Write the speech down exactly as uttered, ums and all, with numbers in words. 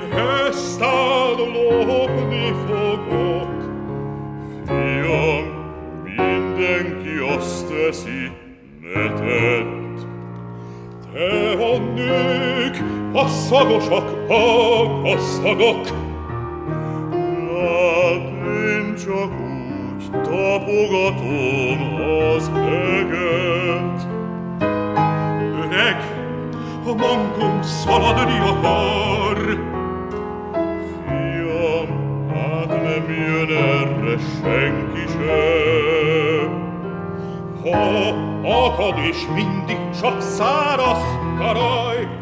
eztán lopni fogok. Fiam, mindenki azt teszi, ne tedd. Te a nők, a szagosak, a gazdagok. Lát, én csak úgy tapogatom az eget. Öreg, a mankóm szaladni akar. Fiam, hát nem jön erre senki sem. Ha akad és mindig csak száraz karaj,